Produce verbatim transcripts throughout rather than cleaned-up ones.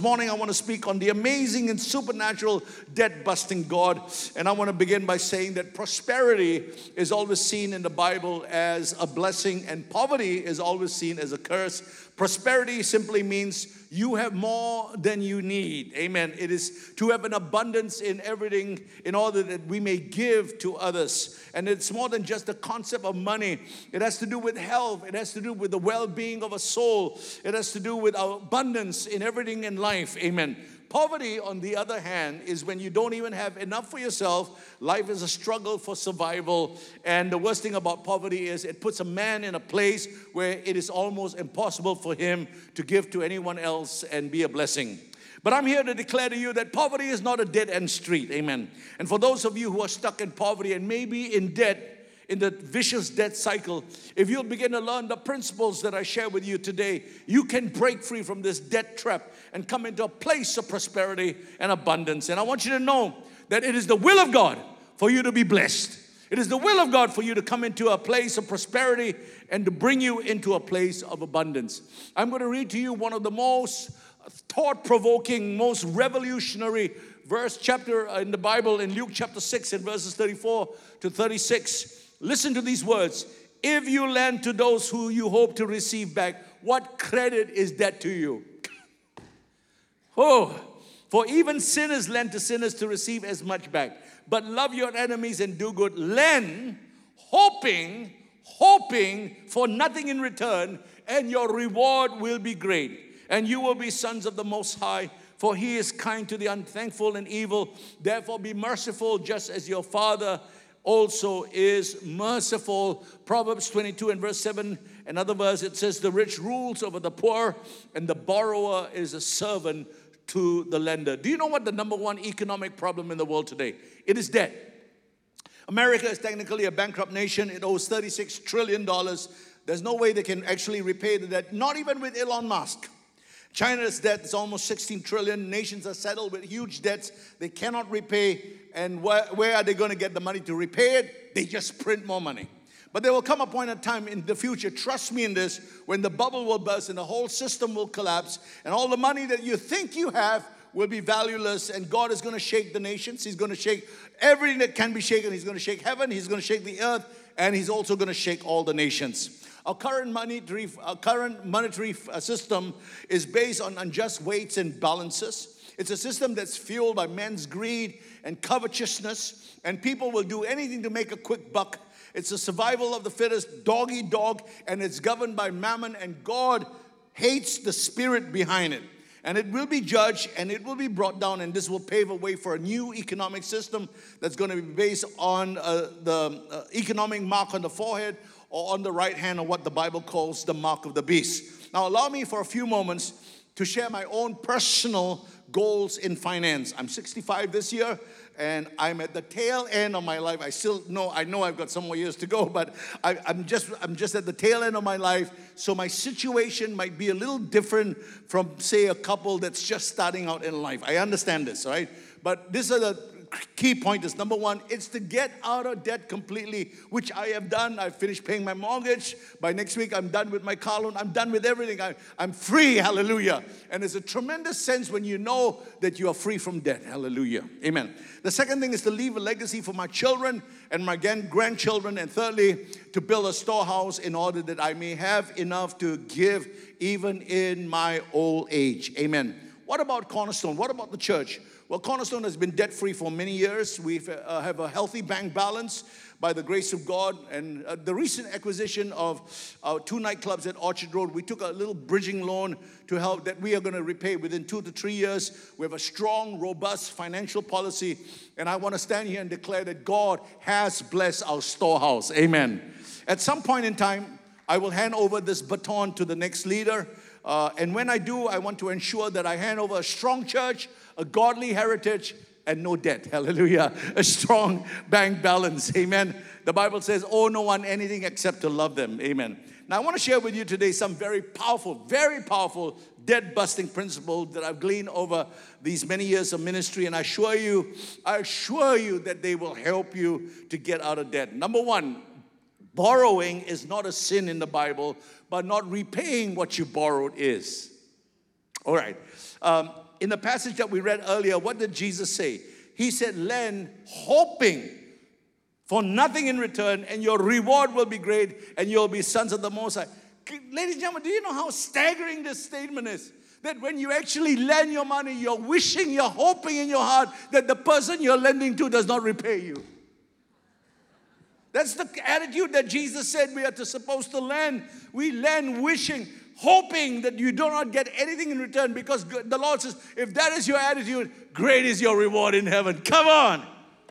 morning I want to speak on the amazing and supernatural debt-busting God. And I want to begin by saying that prosperity is always seen in the Bible as a blessing, and poverty is always seen as a curse. Prosperity simply means you have more than you need. Amen. It is to have an abundance in everything in order that we may give to others. And it's more than just the concept of money. It has to do with health. It has to do with the well-being of a soul. It has to do with our abundance in everything in life. Amen. Poverty, on the other hand, is when you don't even have enough for yourself. Life is a struggle for survival. And the worst thing about poverty is it puts a man in a place where it is almost impossible for him to give to anyone else and be a blessing. But I'm here to declare to you that poverty is not a dead-end street. Amen. And for those of you who are stuck in poverty and maybe in debt, in the vicious debt cycle, if you'll begin to learn the principles that I share with you today, you can break free from this debt trap and come into a place of prosperity and abundance. And I want you to know that it is the will of God for you to be blessed. It is the will of God for you to come into a place of prosperity and to bring you into a place of abundance. I'm going to read to you one of the most thought-provoking, most revolutionary verse chapter in the Bible, in Luke chapter six and verses thirty-four to thirty-six. Listen to these words. If you lend to those who you hope to receive back, what credit is that to you? Oh, for even sinners lend to sinners to receive as much back. But love your enemies and do good. Lend, hoping, hoping for nothing in return, and your reward will be great. And you will be sons of the Most High, for He is kind to the unthankful and evil. Therefore be merciful, just as your Father also is merciful. Proverbs twenty-two and verse seven, another verse, it says, the rich rules over the poor, and the borrower is a servant to the lender. Do you know what the number one economic problem in the world today? It is debt. America is technically a bankrupt nation. It owes thirty-six trillion dollars. There's no way they can actually repay the debt, not even with Elon Musk. China's debt is almost sixteen trillion. Nations are settled with huge debts they cannot repay. And where, where are they going to get the money to repay it? They just print more money. But there will come a point in time in the future, trust me in this, when the bubble will burst and the whole system will collapse, and all the money that you think you have will be valueless, and God is going to shake the nations. He's going to shake everything that can be shaken. He's going to shake heaven. He's going to shake the earth, and He's also going to shake all the nations. Our current monetary, our current monetary system is based on unjust weights and balances. It's a system that's fueled by men's greed and covetousness, and people will do anything to make a quick buck. It's a survival of the fittest, dog eat dog, and it's governed by mammon, and God hates the spirit behind it. And it will be judged, and it will be brought down, and this will pave a way for a new economic system that's going to be based on uh, the uh, economic mark on the forehead or on the right hand, or what the Bible calls the mark of the beast. Now, allow me for a few moments to share my own personal goals in finance. I'm sixty-five this year, and I'm at the tail end of my life. I still know, I know I've got some more years to go, but I, I'm just, I'm just at the tail end of my life. So my situation might be a little different from, say, a couple that's just starting out in life. I understand this, right? But these are the key pointers. Number one, it's to get out of debt completely, which I have done. I've finished paying my mortgage. By next week, I'm done with my car loan. I'm done with everything. I, I'm free. Hallelujah. And there's a tremendous sense when you know that you are free from debt. Hallelujah. Amen. The second thing is to leave a legacy for my children and my grandchildren. And thirdly, to build a storehouse in order that I may have enough to give even in my old age. Amen. What about Cornerstone? What about the church? Well, Cornerstone has been debt-free for many years. We uh, have a healthy bank balance by the grace of God. And uh, the recent acquisition of our two nightclubs at Orchard Road, we took a little bridging loan to help that we are going to repay within two to three years. We have a strong, robust financial policy. And I want to stand here and declare that God has blessed our storehouse. Amen. At some point in time, I will hand over this baton to the next leader. Uh, and when I do, I want to ensure that I hand over a strong church, a godly heritage, and no debt. Hallelujah. A strong bank balance. Amen. The Bible says, owe no one anything except to love them. Amen. Now, I want to share with you today some very powerful, very powerful debt-busting principles that I've gleaned over these many years of ministry. And I assure you, I assure you that they will help you to get out of debt. Number one, borrowing is not a sin in the Bible, but not repaying what you borrowed is. All right. Um, in the passage that we read earlier, what did Jesus say? He said, lend hoping for nothing in return, and your reward will be great, and you'll be sons of the Most High. Ladies and gentlemen, do you know how staggering this statement is? That when you actually lend your money, you're wishing, you're hoping in your heart that the person you're lending to does not repay you. That's the attitude that Jesus said we are to, supposed to lend. We lend wishing, hoping that you do not get anything in return, because the Lord says, if that is your attitude, great is your reward in heaven. Come on.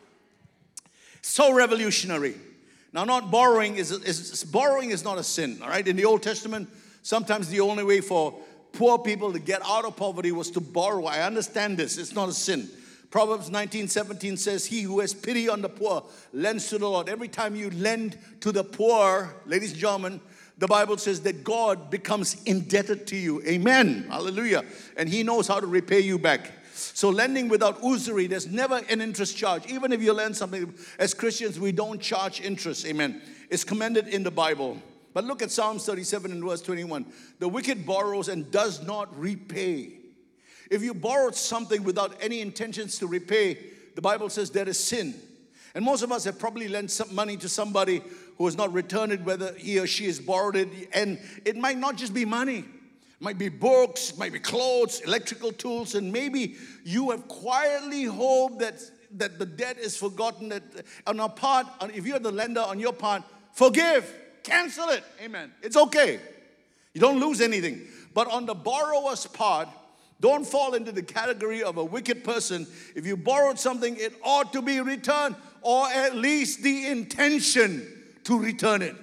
So revolutionary. Now, not borrowing is, is borrowing is not a sin, all right? In the Old Testament, sometimes the only way for poor people to get out of poverty was to borrow. I understand this. It's not a sin. Proverbs nineteen seventeen says, he who has pity on the poor lends to the Lord. Every time you lend to the poor, ladies and gentlemen, the Bible says that God becomes indebted to you. Amen. Hallelujah. And he knows how to repay you back. So lending without usury, there's never an interest charge. Even if you lend something, as Christians, we don't charge interest. Amen. It's commended in the Bible. But look at Psalms thirty-seven and verse twenty-one. The wicked borrows and does not repay. If you borrowed something without any intentions to repay, the Bible says there is sin. And most of us have probably lent some money to somebody who has not returned it, whether he or she has borrowed it. And it might not just be money. It might be books, it might be clothes, electrical tools, and maybe you have quietly hoped that, that the debt is forgotten. That on our part, if you're the lender, on your part, forgive, cancel it. Amen. It's okay. You don't lose anything. But on the borrower's part, don't fall into the category of a wicked person. If you borrowed something, it ought to be returned, or at least the intention to return it.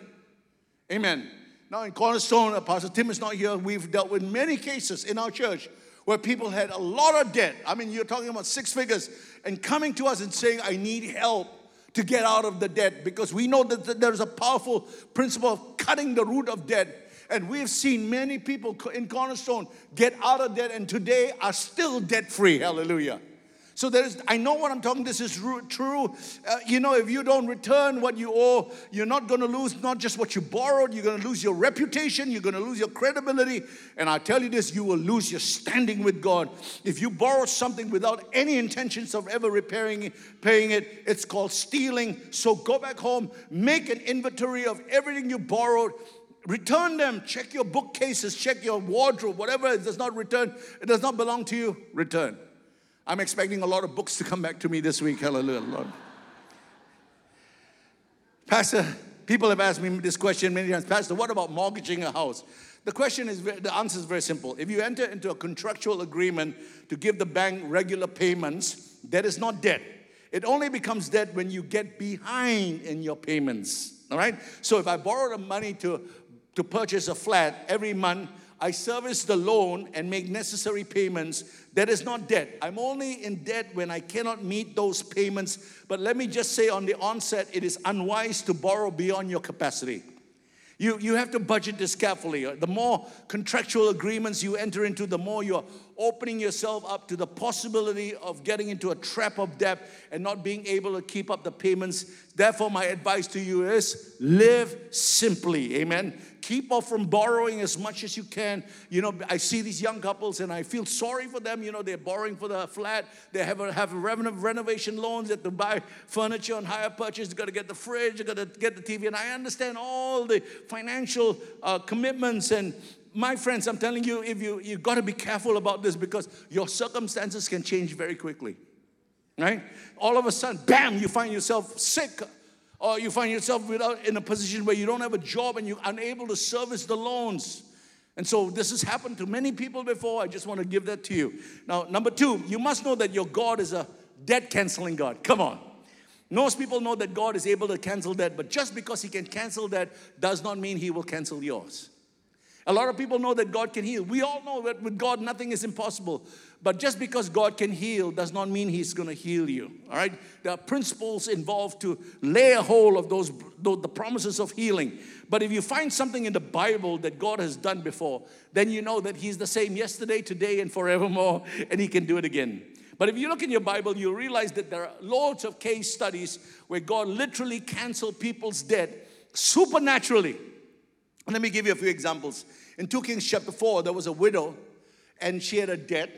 Amen. Now in Cornerstone, Pastor Tim is not here. We've dealt with many cases in our church where people had a lot of debt. I mean, you're talking about six figures, and coming to us and saying, I need help to get out of the debt, because we know that there's a powerful principle of cutting the root of debt. And we've seen many people in Cornerstone get out of debt and today are still debt-free. Hallelujah. So there is, I know what I'm talking, this is true. Uh, you know, if you don't return what you owe, you're not going to lose not just what you borrowed, you're going to lose your reputation, you're going to lose your credibility. And I tell you this, you will lose your standing with God. If you borrow something without any intentions of ever repairing it, paying it, it's called stealing. So go back home, make an inventory of everything you borrowed. Return them. Check your bookcases. Check your wardrobe. Whatever it does not return, it does not belong to you. Return. I'm expecting a lot of books to come back to me this week. Hallelujah, Lord. Pastor, people have asked me this question many times. Pastor, what about mortgaging a house? The question is, the answer is very simple. If you enter into a contractual agreement to give the bank regular payments, that is not debt. It only becomes debt when you get behind in your payments. All right? So if I borrow the money to to purchase a flat every month, I service the loan and make necessary payments. That is not debt. I'm only in debt when I cannot meet those payments. But let me just say on the onset, it is unwise to borrow beyond your capacity. You, you have to budget this carefully. The more contractual agreements you enter into, the more you're opening yourself up to the possibility of getting into a trap of debt and not being able to keep up the payments. Therefore, my advice to you is live simply. Amen. Keep off from borrowing as much as you can. You know, I see these young couples and I feel sorry for them. You know, they're borrowing for the flat. They have a, have a renovation loans. They have to buy furniture and hire purchase. They've got to get the fridge. They've got to get the T V. And I understand all the financial uh, commitments. And my friends, I'm telling you, if you, you've got to be careful about this, because your circumstances can change very quickly. Right? All of a sudden, bam, you find yourself sick. Or you find yourself without, in a position where you don't have a job and you're unable to service the loans. And so this has happened to many people before. I just want to give that to you. Now, number two, you must know that your God is a debt-canceling God. Come on. Most people know that God is able to cancel debt, but just because he can cancel debt does not mean he will cancel yours. A lot of people know that God can heal. We all know that with God nothing is impossible. But just because God can heal does not mean he's going to heal you. All right? There are principles involved to lay a hold of those, those the promises of healing. But if you find something in the Bible that God has done before, then you know that he's the same yesterday, today, and forevermore, and he can do it again. But if you look in your Bible, you'll realize that there are loads of case studies where God literally canceled people's debt supernaturally. And let me give you a few examples. In two Kings chapter four, there was a widow, and she had a debt.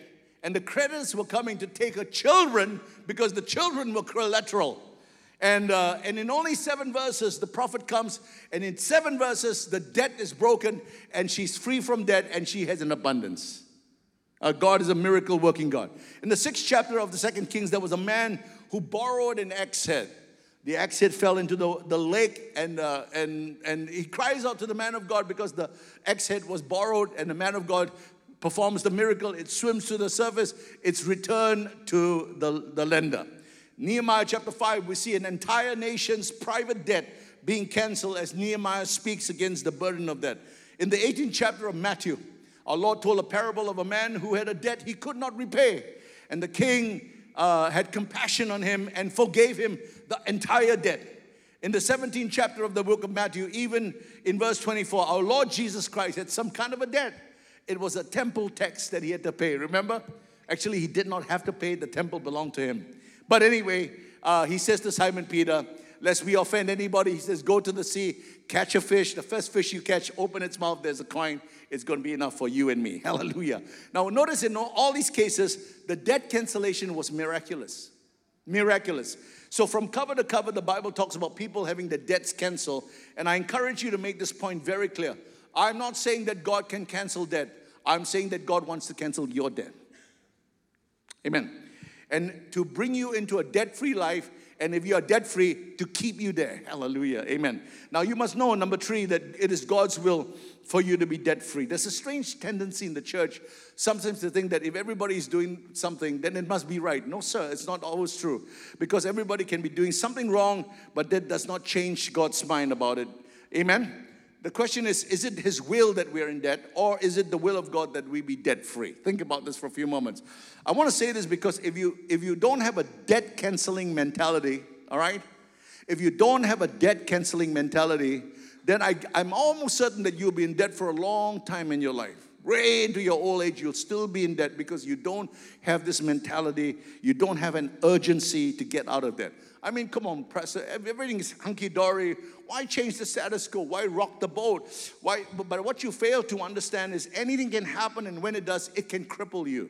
And the creditors were coming to take her children because the children were collateral. And, uh, and in only seven verses, the prophet comes, and in seven verses, the debt is broken, and she's free from debt, and she has an abundance. Uh, God is a miracle working God. In the sixth chapter of the Second Kings, there was a man who borrowed an axe head. The axe head fell into the, the lake, and, uh, and, and he cries out to the man of God because the axe head was borrowed, and the man of God performs the miracle. It swims to the surface. It's returned to the, the lender. Nehemiah chapter five, we see an entire nation's private debt being canceled as Nehemiah speaks against the burden of debt. In the eighteenth chapter of Matthew, our Lord told a parable of a man who had a debt he could not repay. And the king uh, had compassion on him and forgave him the entire debt. In the seventeenth chapter of the book of Matthew, even in verse twenty-four, our Lord Jesus Christ had some kind of a debt. It was a temple tax that he had to pay, remember? Actually, he did not have to pay. The temple belonged to him. But anyway, uh, he says to Simon Peter, lest we offend anybody, he says, go to the sea, catch a fish. The first fish you catch, open its mouth, there's a coin. It's going to be enough for you and me. Hallelujah. Now, notice in all these cases, the debt cancellation was miraculous. Miraculous. So from cover to cover, the Bible talks about people having the debts canceled. And I encourage you to make this point very clear. I'm not saying that God can cancel debt. I'm saying that God wants to cancel your debt. Amen. And to bring you into a debt-free life, and if you are debt-free, to keep you there. Hallelujah. Amen. Now you must know, number three, that it is God's will for you to be debt-free. There's a strange tendency in the church sometimes to think that if everybody is doing something, then it must be right. No, sir, it's not always true. Because everybody can be doing something wrong, but that does not change God's mind about it. Amen. The question is, is it His will that we are in debt, or is it the will of God that we be debt-free? Think about this for a few moments. I want to say this because if you if you don't have a debt-canceling mentality, all right? If you don't have a debt-canceling mentality, then I, I'm almost certain that you'll be in debt for a long time in your life. Way into your old age, you'll still be in debt because you don't have this mentality. You don't have an urgency to get out of debt. I mean, come on, Pastor, everything is hunky-dory. Why change the status quo? Why rock the boat? Why? But, but what you fail to understand is anything can happen, and when it does, it can cripple you.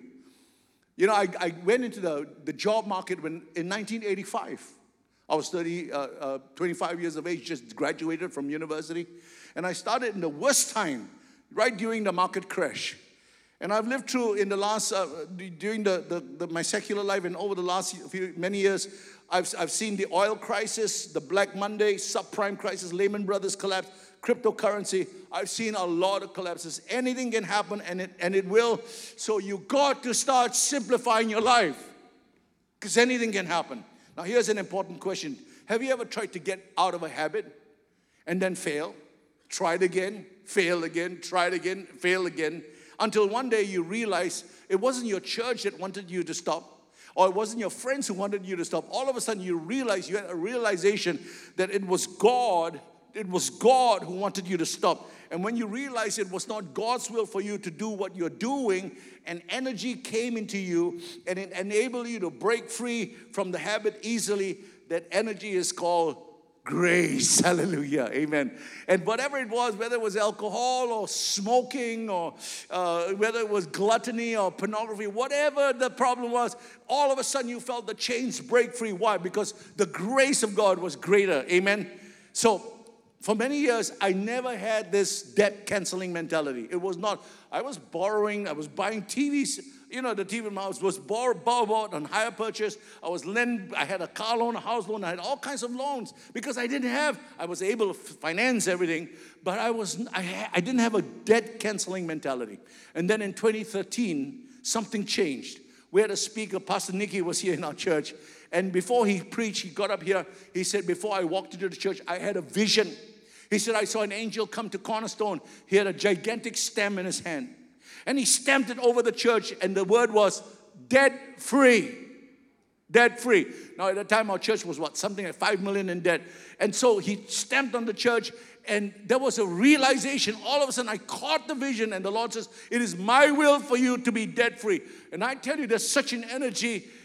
You know, I, I went into the, the job market when in nineteen eighty-five. I was thirty, uh, uh, twenty-five years of age, just graduated from university. And I started in the worst time, right during the market crash. And I've lived through in the last, uh, during the, the, the, my secular life and over the last few, many years, I've, I've seen the oil crisis, the Black Monday, subprime crisis, Lehman Brothers collapse, cryptocurrency. I've seen a lot of collapses. Anything can happen, and it, and it will. So you got to start simplifying your life, because anything can happen. Now here's an important question. Have you ever tried to get out of a habit and then fail? Tried again, fail again, tried again, fail again, until one day you realize it wasn't your church that wanted you to stop, or it wasn't your friends who wanted you to stop. All of a sudden you realize, you had a realization that it was God, it was God who wanted you to stop. And when you realize it was not God's will for you to do what you're doing, and energy came into you and it enabled you to break free from the habit easily, that energy is called grace. Hallelujah. Amen. And whatever it was, whether it was alcohol or smoking or uh, whether it was gluttony or pornography, whatever the problem was, all of a sudden you felt the chains break free. Why? Because the grace of God was greater. Amen. So for many years, I never had this debt canceling mentality. It was not, I was borrowing, I was buying T Vs. You know, the T V mouse was borrowed, borrowed on hire purchase. I was lend, I had a car loan, a house loan. I had all kinds of loans because I didn't have, I was able to finance everything, but I was, I, I didn't have a debt canceling mentality. And then in twenty thirteen, something changed. We had a speaker, Pastor Nicky was here in our church. And before he preached, he got up here, he said, before I walked into the church, I had a vision. He said, I saw an angel come to Cornerstone. He had a gigantic stem in his hand. And he stamped it over the church, and the word was debt-free. Debt-free. Now, at the time, our church was what? Something like five million in debt. And so he stamped on the church, and there was a realization. All of a sudden, I caught the vision, and the Lord says, it is my will for you to be debt-free. And I tell you, there's such an energy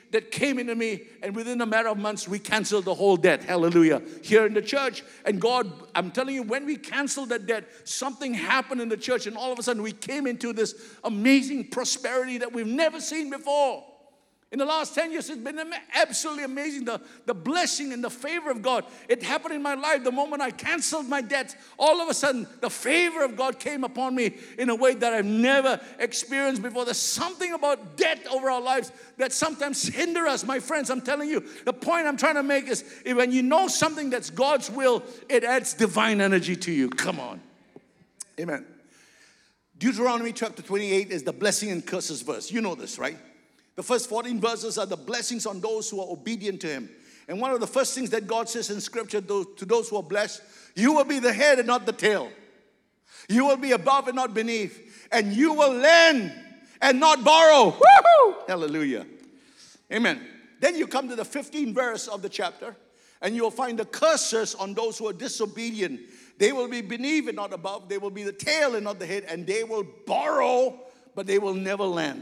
that came into me, and within a matter of months, we canceled the whole debt. Hallelujah. Here in the church. And God, I'm telling you, when we canceled that debt, something happened in the church, and all of a sudden we came into this amazing prosperity that we've never seen before. In the last ten years, it's been absolutely amazing, the, the blessing and the favor of God. It happened in my life the moment I canceled my debt. All of a sudden, the favor of God came upon me in a way that I've never experienced before. There's something about debt over our lives that sometimes hinder us. My friends, I'm telling you, the point I'm trying to make is when you know something that's God's will, it adds divine energy to you. Come on. Amen. Deuteronomy chapter twenty-eight is the blessing and curses verse. You know this, right? The first fourteen verses are the blessings on those who are obedient to Him. And one of the first things that God says in Scripture to those who are blessed, you will be the head and not the tail. You will be above and not beneath. And you will lend and not borrow. Woo-hoo! Hallelujah. Amen. Then you come to the fifteenth verse of the chapter, and you will find the curses on those who are disobedient. They will be beneath and not above. They will be the tail and not the head. And they will borrow, but they will never lend.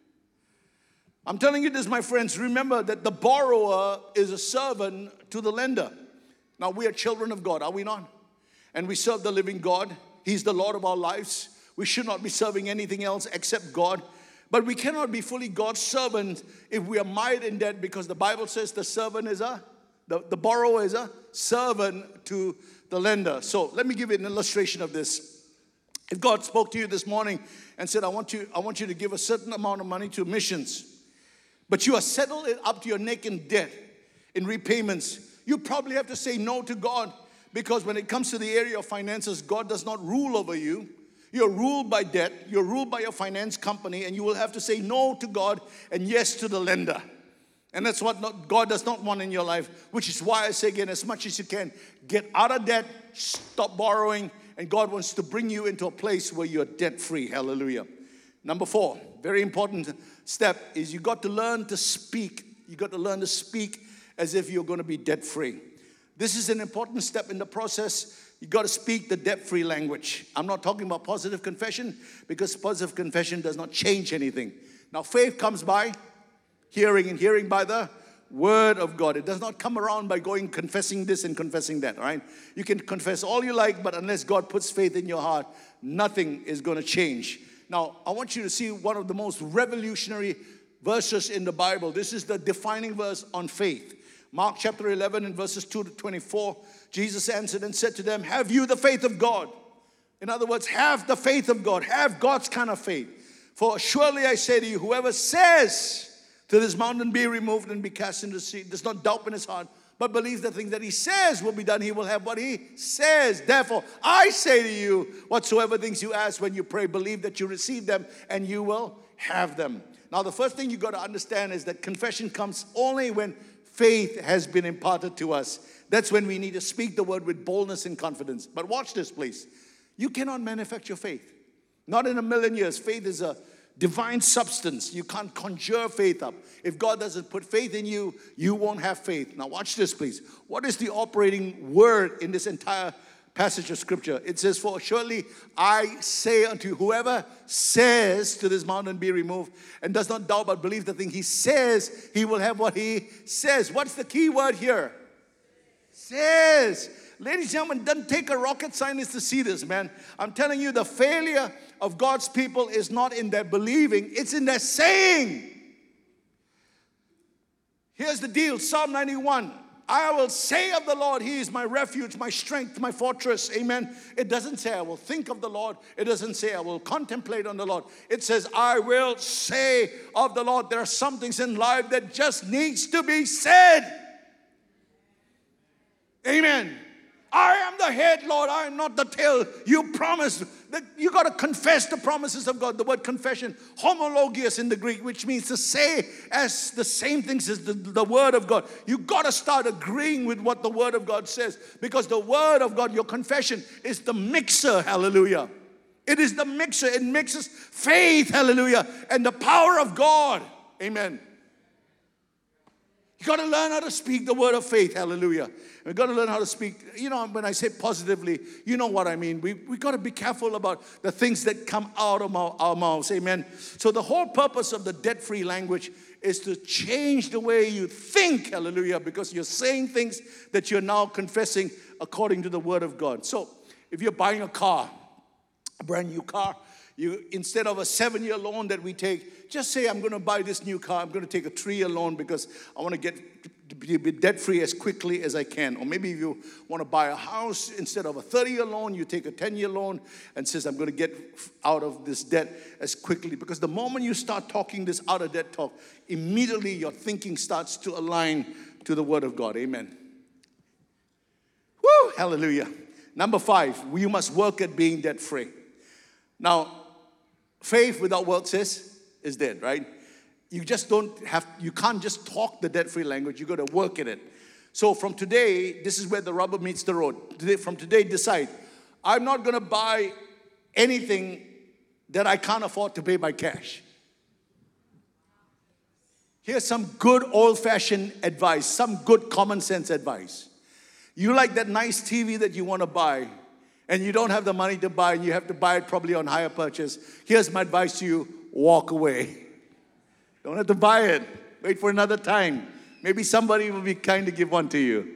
I'm telling you this, my friends. Remember that the borrower is a servant to the lender. Now, we are children of God, are we not? And we serve the living God. He's the Lord of our lives. We should not be serving anything else except God. But we cannot be fully God's servant if we are mired in debt, because the Bible says the servant is a, the, the borrower is a servant to the lender. So let me give you an illustration of this. If God spoke to you this morning and said, I want you, I want you to give a certain amount of money to missions, but you are settled up to your neck in debt, in repayments, you probably have to say no to God, because when it comes to the area of finances, God does not rule over you. You're ruled by debt. You're ruled by your finance company, and you will have to say no to God and yes to the lender. And that's what not, God does not want in your life, which is why I say again, as much as you can, get out of debt, stop borrowing, and God wants to bring you into a place where you're debt-free. Hallelujah. Number four, very important step is you got to learn to speak. You got to learn to speak as if you're going to be debt-free. This is an important step in the process. You got to speak the debt-free language. I'm not talking about positive confession, because positive confession does not change anything. Now, faith comes by hearing, and hearing by the word of God. It does not come around by going confessing this and confessing that, right? You can confess all you like, but unless God puts faith in your heart, nothing is going to change. Now, I want you to see one of the most revolutionary verses in the Bible. This is the defining verse on faith. Mark chapter eleven and verses two to twenty-four. Jesus answered and said to them, have you the faith of God? In other words, have the faith of God. Have God's kind of faith. For surely I say to you, whoever says to this mountain, be removed and be cast into the sea, does not doubt in his heart, but believes the things that he says will be done, he will have what he says. Therefore, I say to you, whatsoever things you ask when you pray, believe that you receive them and you will have them. Now, the first thing you got to understand is that confession comes only when faith has been imparted to us. That's when we need to speak the word with boldness and confidence. But watch this, please. You cannot manufacture faith. Not in a million years. Faith is a divine substance. You can't conjure faith up. If God doesn't put faith in you, you won't have faith. Now watch this, please. What is the operating word in this entire passage of Scripture? It says, for surely I say unto you, whoever says to this mountain, be removed, and does not doubt but believe the thing he says, he will have what he says. What's the key word here? Says. Ladies and gentlemen, it doesn't take a rocket scientist to see this, man. I'm telling you, the failure of God's people is not in their believing, it's in their saying. Here's the deal, Psalm ninety-one. I will say of the Lord, He is my refuge, my strength, my fortress. Amen. It doesn't say I will think of the Lord. It doesn't say I will contemplate on the Lord. It says I will say of the Lord. There are some things in life that just needs to be said. Amen. I am the head, Lord. I am not the tail. You promised that you got to confess the promises of God. The word confession, homologious in the Greek, which means to say as the same things as the, the word of God. You got to start agreeing with what the word of God says, because the word of God, your confession, is the mixer. Hallelujah. It is the mixer. It mixes faith. Hallelujah. And the power of God. Amen. You got to learn how to speak the word of faith. Hallelujah. We've got to learn how to speak. You know, when I say positively, you know what I mean. We we got to be careful about the things that come out of our, our mouths. Amen. So the whole purpose of the debt-free language is to change the way you think, hallelujah, because you're saying things that you're now confessing according to the Word of God. So, if you're buying a car, a brand new car, you instead of a seven-year loan that we take, just say, I'm going to buy this new car. I'm going to take a three-year loan because I want to get to be debt-free as quickly as I can. Or maybe if you want to buy a house, instead of a thirty-year loan, you take a ten-year loan and says, I'm going to get out of this debt as quickly. Because the moment you start talking this out-of-debt talk, immediately your thinking starts to align to the Word of God. Amen. Woo! Hallelujah. Number five, you must work at being debt-free. Now, faith without works is, is dead, right? You just don't have, you can't just talk the debt-free language. You got to work at it. So from today, this is where the rubber meets the road. Today, from today, decide, I'm not going to buy anything that I can't afford to pay by cash. Here's some good old-fashioned advice, some good common sense advice. You like that nice T V that you want to buy, and you don't have the money to buy, and you have to buy it probably on hire purchase. Here's my advice to you, walk away. Don't have to buy it. Wait for another time. Maybe somebody will be kind to give one to you.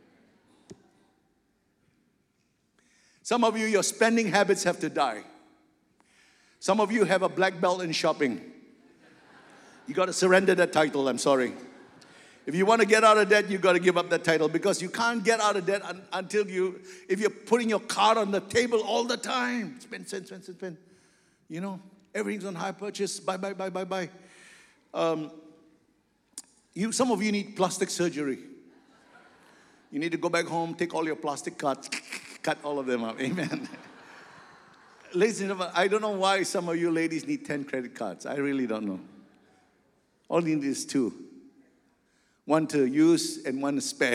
Some of you, your spending habits have to die. Some of you have a black belt in shopping. You got to surrender that title, I'm sorry. If you want to get out of debt, you got to give up that title, because you can't get out of debt un- until you, if you're putting your card on the table all the time. Spend, spend, spend, spend, spend. You know, everything's on high purchase. Buy, buy, buy, buy, buy. Um, you, some of you need plastic surgery. You need to go back home, take all your plastic cards, cut all of them up. Amen. Ladies and gentlemen, I don't know why some of you ladies need ten credit cards. I really don't know. All you need is two. One to use and one to spare. I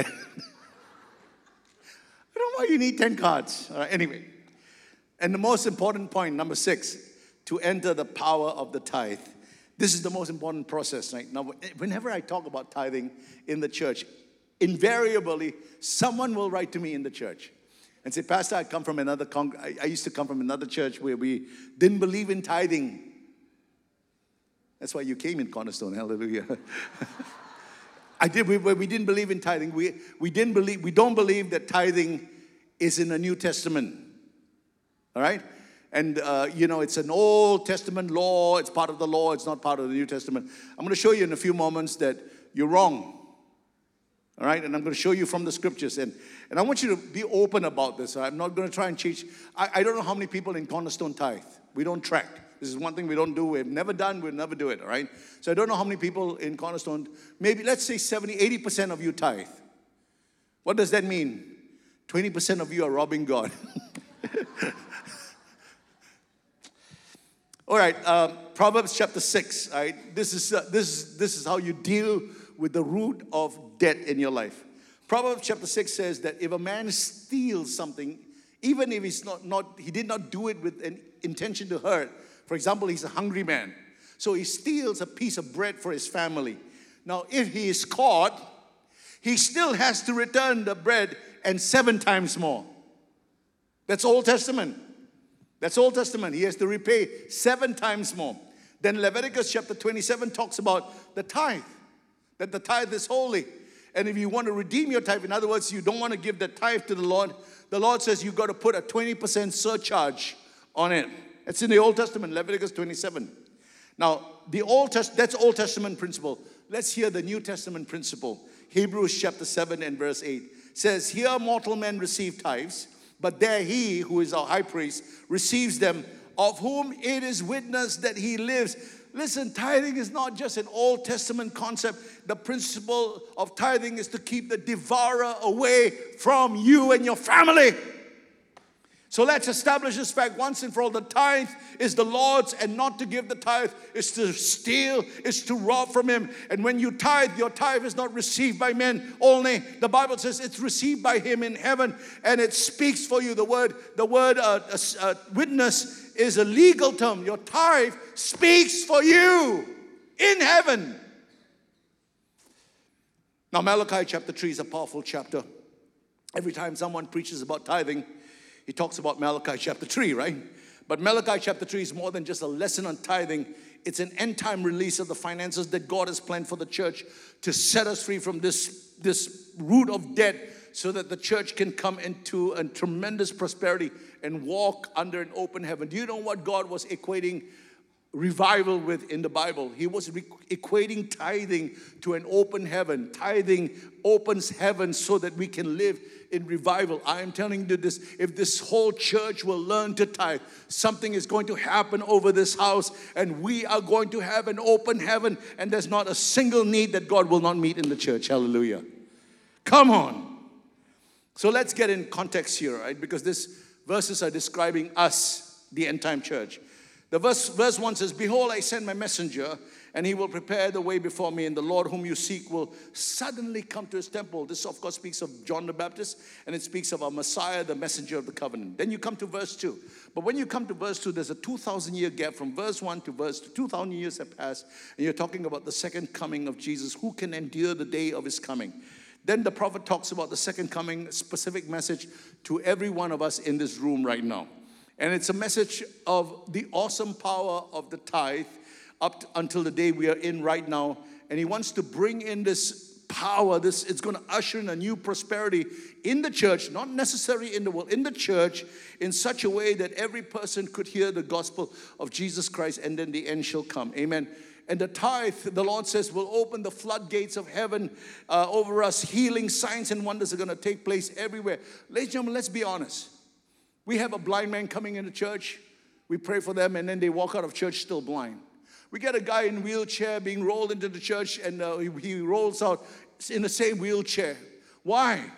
don't know why you need ten cards. All right, anyway. And the most important point, number six, to enter the power of the tithe. This is the most important process, right? Now, whenever I talk about tithing in the church, invariably, someone will write to me in the church and say, Pastor, I come from another, con- I, I used to come from another church where we didn't believe in tithing. That's why you came in Cornerstone, hallelujah. I did, we, we didn't believe in tithing. We, we didn't believe, we don't believe that tithing is in the New Testament. All right? And, uh, you know, it's an Old Testament law. It's part of the law. It's not part of the New Testament. I'm going to show you in a few moments that you're wrong. All right? And I'm going to show you from the scriptures. And, and I want you to be open about this. I'm not going to try and change. I, I don't know how many people in Cornerstone tithe. We don't track. This is one thing we don't do. We've never done. We'll never do it. All right? So I don't know how many people in Cornerstone. Maybe, let's say seventy, eighty percent of you tithe. What does that mean? twenty percent of you are robbing God. All right, uh, Proverbs chapter six. All right, this is uh, this this is how you deal with the root of debt in your life. Proverbs chapter six says that if a man steals something, even if he's not not he did not do it with an intention to hurt. For example, he's a hungry man, so he steals a piece of bread for his family. Now, if he is caught, he still has to return the bread and seven times more. That's Old Testament. That's Old Testament. He has to repay seven times more. Then Leviticus chapter twenty-seven talks about the tithe, that the tithe is holy. And if you want to redeem your tithe, in other words, you don't want to give the tithe to the Lord, the Lord says you've got to put a twenty percent surcharge on it. It's in the Old Testament, Leviticus twenty-seven. Now, the Old Test- that's Old Testament principle. Let's hear the New Testament principle. Hebrews chapter seven and verse eight says, here mortal men receive tithes, but there he, who is our high priest, receives them, of whom it is witnessed that he lives. Listen, tithing is not just an Old Testament concept. The principle of tithing is to keep the devourer away from you and your family. So let's establish this fact once and for all. The tithe is the Lord's, and not to give the tithe is to steal, is to rob from him. And when you tithe, your tithe is not received by men only. The Bible says it's received by him in heaven, and it speaks for you. The word, the word uh, uh, uh, witness is a legal term. Your tithe speaks for you in heaven. Now, Malachi chapter three is a powerful chapter. Every time someone preaches about tithing, he talks about Malachi chapter three, right? But Malachi chapter three is more than just a lesson on tithing. It's an end time release of the finances that God has planned for the church to set us free from this, this root of debt, so that the church can come into a tremendous prosperity and walk under an open heaven. Do you know what God was equating revival with in the Bible? He was re- equating tithing to an open heaven. Tithing opens heaven so that we can live in revival. I am telling you this, if this whole church will learn to tithe, something is going to happen over this house, and we are going to have an open heaven, and there's not a single need that God will not meet in the church. Hallelujah. Come on. So let's get in context here, right? Because these verses are describing us, the end time church. The verse, verse one says, "Behold, I send my messenger, and he will prepare the way before me, and the Lord whom you seek will suddenly come to his temple." This, of course, speaks of John the Baptist, and it speaks of our Messiah, the messenger of the covenant. Then you come to verse two. But when you come to verse two, there's a two thousand year gap from verse one to verse two. two thousand years have passed, and you're talking about the second coming of Jesus. Who can endure the day of his coming? Then the prophet talks about the second coming, specific message to every one of us in this room right now. And it's a message of the awesome power of the tithe up to, until the day we are in right now. And he wants to bring in this power. This it's going to usher in a new prosperity in the church, not necessarily in the world, in the church, in such a way that every person could hear the gospel of Jesus Christ, and then the end shall come. Amen. And the tithe, the Lord says, will open the floodgates of heaven uh, over us. Healing, signs, and wonders are going to take place everywhere. Ladies and gentlemen, let's be honest. We have a blind man coming into church. We pray for them, and then they walk out of church still blind. We get a guy in a wheelchair being rolled into the church, and uh, he, he rolls out in the same wheelchair. Why?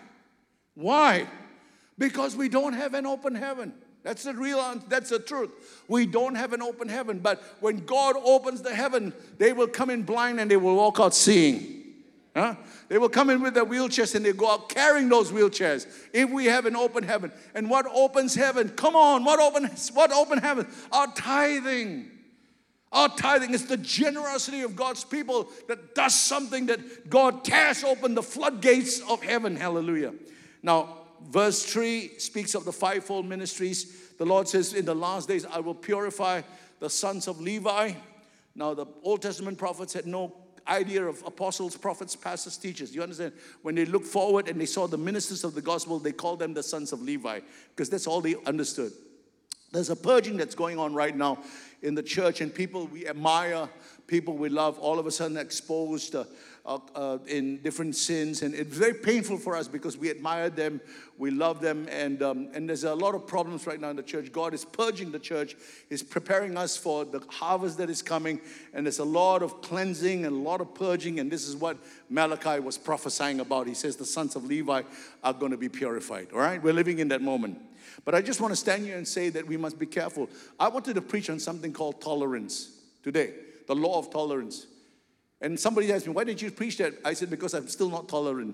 Why? Because we don't have an open heaven. That's the real, that's the truth. We don't have an open heaven. But when God opens the heaven, they will come in blind and they will walk out seeing. Huh? They will come in with their wheelchairs and they go out carrying those wheelchairs. If we have an open heaven. And what opens heaven? Come on, what open, what open heaven? Our tithing. Our tithing is the generosity of God's people that does something that God tears open the floodgates of heaven. Hallelujah. Now, verse three speaks of the fivefold ministries. The Lord says, in the last days, I will purify the sons of Levi. Now, the Old Testament prophets had no idea of apostles, prophets, pastors, teachers. You understand? When they looked forward and they saw the ministers of the gospel, they called them the sons of Levi, because that's all they understood. There's a purging that's going on right now in the church, and people we admire, people we love, all of a sudden exposed uh, uh, uh, in different sins, and it's very painful for us because we admire them, we love them, and um, and there's a lot of problems right now in the church. God is purging the church, He's preparing us for the harvest that is coming, and there's a lot of cleansing and a lot of purging, and this is what Malachi was prophesying about. He says the sons of Levi are going to be purified. All right, we're living in that moment. But I just want to stand here and say that we must be careful. I wanted to preach on something called tolerance today, the law of tolerance. And somebody asked me, why did you preach that? I said, because I'm still not tolerant.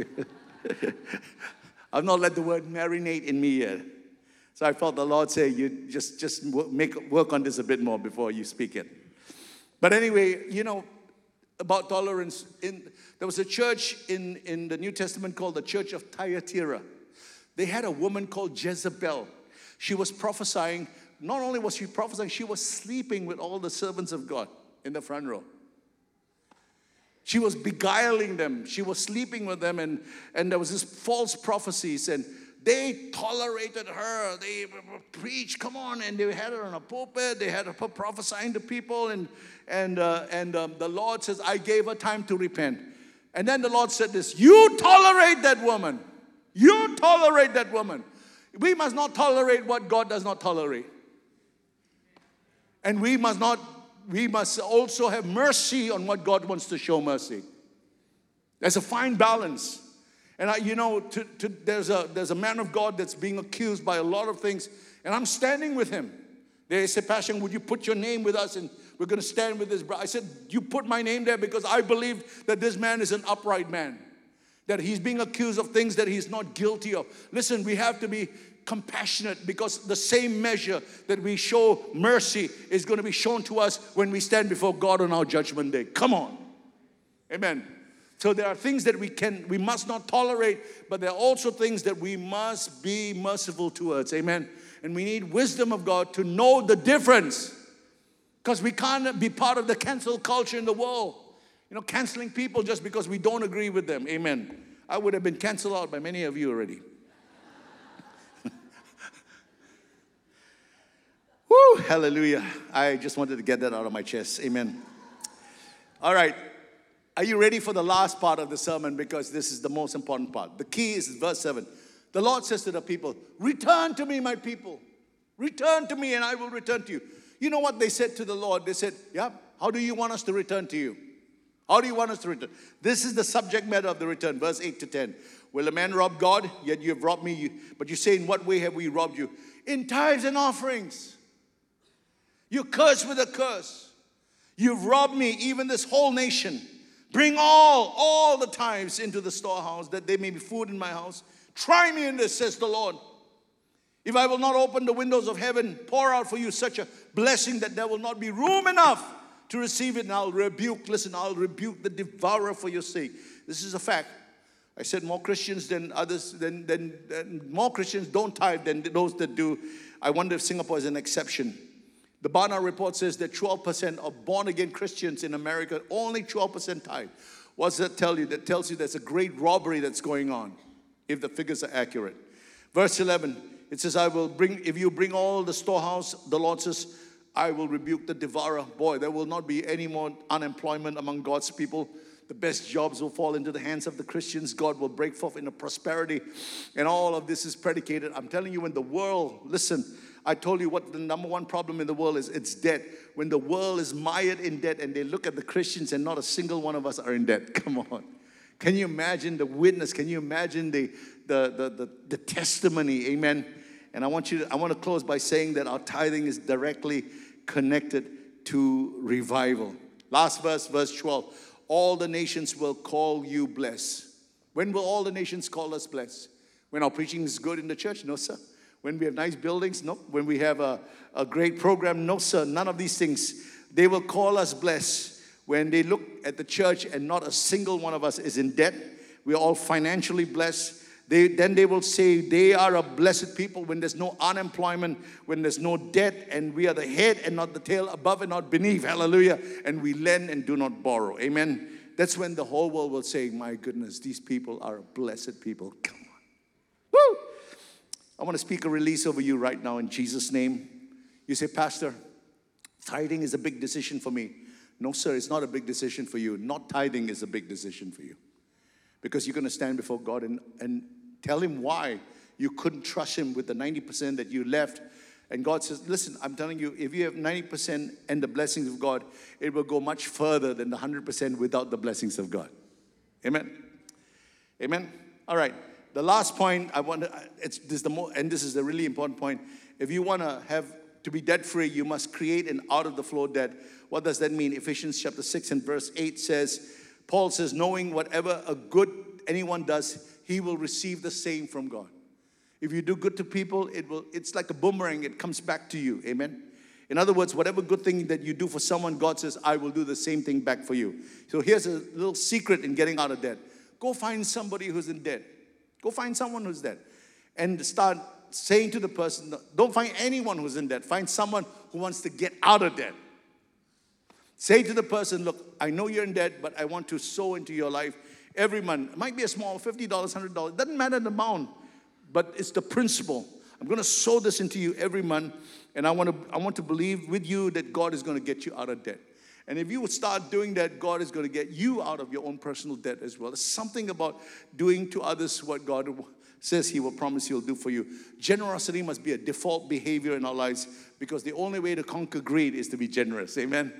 I've not let the word marinate in me yet. So I felt the Lord say, you just, just make work on this a bit more before you speak it. But anyway, you know, about tolerance, in, there was a church in, in the New Testament called the Church of Thyatira. They had a woman called Jezebel. She was prophesying. Not only was she prophesying, she was sleeping with all the servants of God in the front row. She was beguiling them. She was sleeping with them, and, and there was this false prophecies, and they tolerated her. They preached, come on, and they had her on a pulpit. They had her prophesying to people, and, and, uh, and um, the Lord says, I gave her time to repent. And then the Lord said this, you tolerate that woman. You tolerate that woman. We must not tolerate what God does not tolerate. And we must not, we must also have mercy on what God wants to show mercy. There's a fine balance. And I, you know, to, to, there's, a, there's a man of God that's being accused by a lot of things. And I'm standing with him. They said, Pastor, would you put your name with us? And we're going to stand with this brother. I said, you put my name there because I believe that this man is an upright man. That he's being accused of things that he's not guilty of. Listen, we have to be compassionate, because the same measure that we show mercy is going to be shown to us when we stand before God on our judgment day. Come on. Amen. So there are things that we can, we must not tolerate, but there are also things that we must be merciful towards. Amen. And we need wisdom of God to know the difference. Because we can't be part of the cancel culture in the world. You know, canceling people just because we don't agree with them. Amen. I would have been canceled out by many of you already. Woo, hallelujah. I just wanted to get that out of my chest. Amen. All right. Are you ready for the last part of the sermon? Because this is the most important part. The key is verse seven. The Lord says to the people, return to me, my people. Return to me and I will return to you. You know what they said to the Lord? They said, yeah, how do you want us to return to you? How do you want us to return? This is the subject matter of the return, verse eight to ten. Will a man rob God? Yet you have robbed me. But you say, in what way have we robbed you? In tithes and offerings. You curse with a curse. You've robbed me, even this whole nation. Bring all, all the tithes into the storehouse, that there may be food in my house. Try me in this, says the Lord. If I will not open the windows of heaven, pour out for you such a blessing that there will not be room enough to receive it, and I'll rebuke, listen, I'll rebuke the devourer for your sake. This is a fact. I said more Christians than others, than, than, than more Christians don't tithe than those that do. I wonder if Singapore is an exception. The Barna report says that twelve percent of born-again Christians in America, only twelve percent tithe. What does that tell you? That tells you there's a great robbery that's going on, if the figures are accurate. Verse eleven, it says, I will bring, if you bring all the storehouse, the Lord says, I will rebuke the devourer. Boy, there will not be any more unemployment among God's people. The best jobs will fall into the hands of the Christians. God will break forth into prosperity. And all of this is predicated. I'm telling you, when the world, listen, I told you what the number one problem in the world is. It's debt. When the world is mired in debt and they look at the Christians and not a single one of us are in debt. Come on. Can you imagine the witness? Can you imagine the, the, the, the, the testimony? Amen. And I want you to, I want to close by saying that our tithing is directly connected to revival. Last verse, verse twelve. All the nations will call you blessed. When will all the nations call us blessed? When our preaching is good in the church? No, sir. When we have nice buildings? No. When we have a, a great program? No, sir. None of these things. They will call us blessed when they look at the church and not a single one of us is in debt. We are all financially blessed. They, then they will say they are a blessed people when there's no unemployment, when there's no debt, and we are the head and not the tail, above and not beneath. Hallelujah. And we lend and do not borrow. Amen. That's when the whole world will say, my goodness, these people are blessed people. Come on. Woo! I want to speak a release over you right now in Jesus' name. You say, Pastor, tithing is a big decision for me. No, sir, it's not a big decision for you. Not tithing is a big decision for you. Because you're going to stand before God and, and tell him why you couldn't trust him with the ninety percent that you left. And God says, listen, I'm telling you, if you have ninety percent and the blessings of God, it will go much further than the one hundred percent without the blessings of God. Amen? Amen? All right. The last point I want to, it's this the more, and this is a really important point. If you want to have to be debt free, you must create an out of the flow debt. What does that mean? Ephesians chapter six and verse eight says, Paul says, knowing whatever a good anyone does, he will receive the same from God. If you do good to people, it will. It's like a boomerang. It comes back to you. Amen. In other words, whatever good thing that you do for someone, God says, I will do the same thing back for you. So here's a little secret in getting out of debt. Go find somebody who's in debt. Go find someone who's debt. And start saying to the person, don't find anyone who's in debt. Find someone who wants to get out of debt. Say to the person, look, I know you're in debt, but I want to sow into your life every month. It might be a small fifty dollars, one hundred dollars. It doesn't matter the amount, but it's the principle. I'm going to sow this into you every month, and I want to I want to believe with you that God is going to get you out of debt. And if you would start doing that, God is going to get you out of your own personal debt as well. There's something about doing to others what God says he will promise he'll do for you. Generosity must be a default behavior in our lives, because the only way to conquer greed is to be generous. Amen.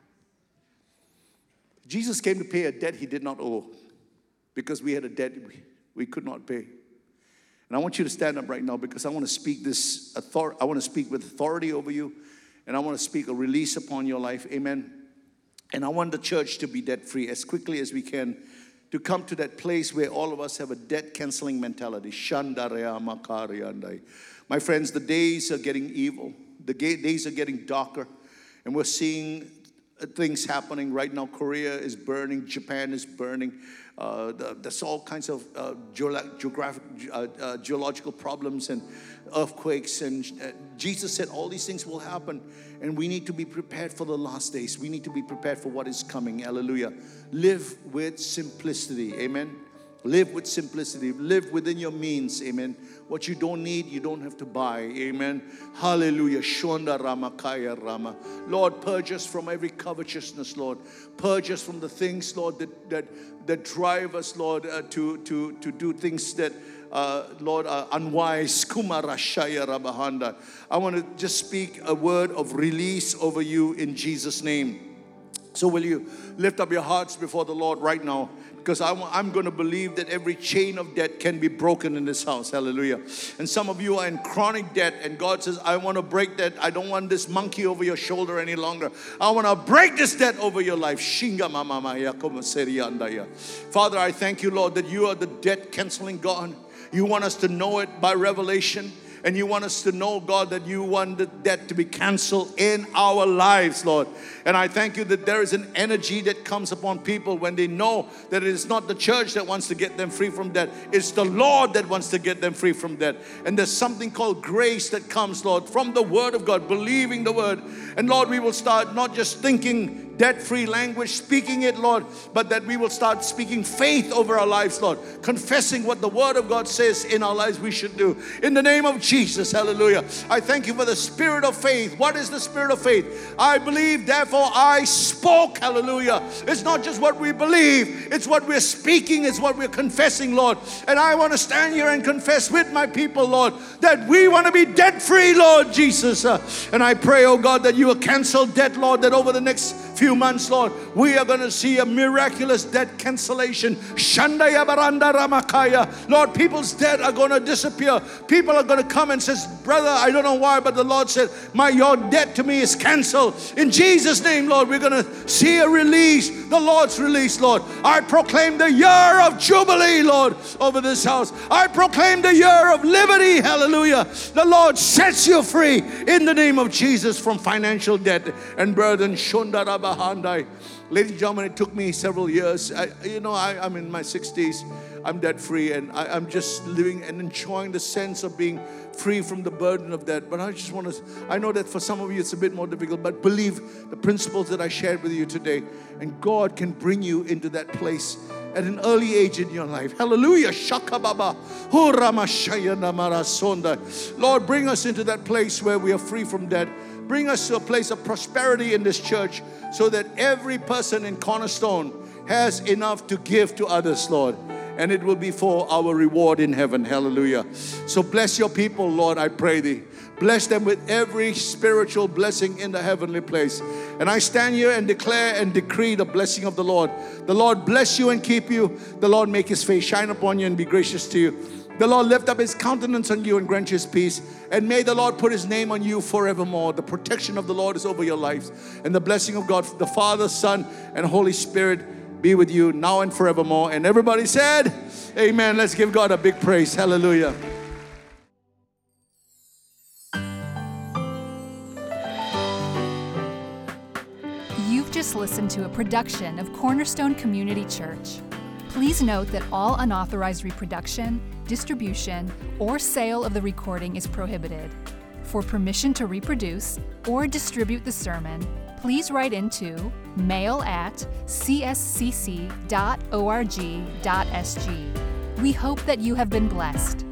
Jesus came to pay a debt he did not owe, because we had a debt we, we could not pay. And I want you to stand up right now, because I want to speak this authority. I want to speak with authority over you, and I want to speak a release upon your life. Amen. And I want the church to be debt-free as quickly as we can, to come to that place where all of us have a debt-canceling mentality. My friends, the days are getting evil. The days are getting darker, and we're seeing things happening right now. Korea is burning. Japan is burning. Uh, the, there's all kinds of uh, geographic, uh, uh, geological problems and earthquakes and uh, Jesus said all these things will happen, and we need to be prepared for the last days. We need to be prepared for what is coming. Hallelujah. Live with simplicity. Amen. Live with simplicity. Live within your means. Amen. What you don't need, you don't have to buy. Amen. Hallelujah. Shonda Ramakaya Rama. Lord, purge us from every covetousness, Lord. Purge us from the things, Lord, that that, that drive us, Lord, uh, to, to, to do things that Uh, Lord, uh, unwise. Kumarashaya Rabahanda. I want to just speak a word of release over you in Jesus' name. So will you lift up your hearts before the Lord right now? Because I, I'm going to believe that every chain of debt can be broken in this house. Hallelujah. And some of you are in chronic debt, and God says, I want to break that. I don't want this monkey over your shoulder any longer. I want to break this debt over your life. Shinga mama maya komaseri andaya. Father, I thank you, Lord, that you are the debt canceling God. You want us to know it by revelation. And you want us to know, God, that you want the debt to be canceled in our lives, Lord. And I thank you that there is an energy that comes upon people when they know that it is not the church that wants to get them free from debt. It's the Lord that wants to get them free from debt. And there's something called grace that comes, Lord, from the Word of God, believing the Word. And Lord, we will start not just thinking debt-free language, speaking it, Lord, but that we will start speaking faith over our lives, Lord, confessing what the Word of God says in our lives we should do. In the name of Jesus, hallelujah. I thank you for the spirit of faith. What is the spirit of faith? I believe, therefore I spoke, hallelujah. It's not just what we believe, it's what we're speaking, it's what we're confessing, Lord. And I want to stand here and confess with my people, Lord, that we want to be debt-free, Lord Jesus. Uh, and I pray, oh God, that you will cancel debt, Lord, that over the next few months, Lord, we are going to see a miraculous debt cancellation. Shandaya Baranda Ramakaya. Lord, people's debt are going to disappear. People are going to come and says, brother, I don't know why, but the Lord said, my your debt to me is canceled. In Jesus' name, Lord, we're going to see a release, the Lord's release, Lord. I proclaim the year of Jubilee, Lord, over this house. I proclaim the year of liberty, hallelujah. The Lord sets you free in the name of Jesus from financial debt and burden. Shondaraba. Ladies and gentlemen, it took me several years. I, you know, I, I'm in my sixties. I'm debt free, and I, I'm just living and enjoying the sense of being free from the burden of debt. But I just want to, I know that for some of you it's a bit more difficult, but believe the principles that I shared with you today, and God can bring you into that place at an early age in your life. Hallelujah. Shaka Baba. Lord, bring us into that place where we are free from debt. Bring us to a place of prosperity in this church so that every person in Cornerstone has enough to give to others, Lord. And it will be for our reward in heaven. Hallelujah. So bless your people, Lord, I pray thee. Bless them with every spiritual blessing in the heavenly place. And I stand here and declare and decree the blessing of the Lord. The Lord bless you and keep you. The Lord make His face shine upon you and be gracious to you. The Lord lift up His countenance on you and grant you His peace. And may the Lord put His name on you forevermore. The protection of the Lord is over your lives. And the blessing of God, the Father, Son, and Holy Spirit be with you now and forevermore. And everybody said, amen. Let's give God a big praise. Hallelujah. You've just listened to a production of Cornerstone Community Church. Please note that all unauthorized reproduction, distribution, or sale of the recording is prohibited. For permission to reproduce or distribute the sermon, please write into mail at c s c c dot org dot s g. We hope that you have been blessed.